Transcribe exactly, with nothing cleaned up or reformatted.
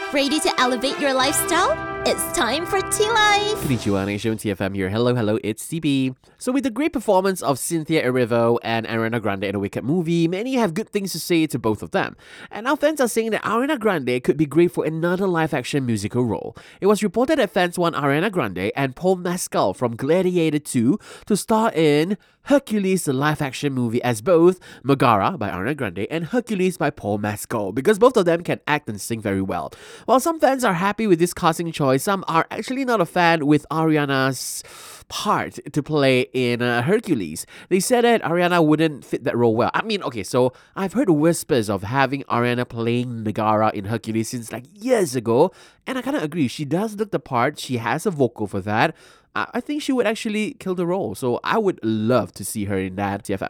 Ready to elevate your lifestyle? It's time for T-Life! Konnichiwa, Nation T F M here. Hello, hello, it's C B. So with the great performance of Cynthia Erivo and Ariana Grande in a Wicked movie, many have good things to say to both of them. And now fans are saying that Ariana Grande could be great for another live-action musical role. It was reported that fans want Ariana Grande and Paul Mescal from Gladiator two to star in Hercules, the live-action movie, as both Megara by Ariana Grande and Hercules by Paul Mescal, because both of them can act and sing very well. While some fans are happy with this casting choice, some are actually not a fan with Ariana's part to play in uh, Hercules. They said that Ariana wouldn't fit that role well. I mean, okay, so I've heard whispers of having Ariana playing Megara in Hercules since like years ago, and I kind of agree. She does look the part. She has a vocal for that. I I think she would actually kill the role. So I would love to see her in that. T F M.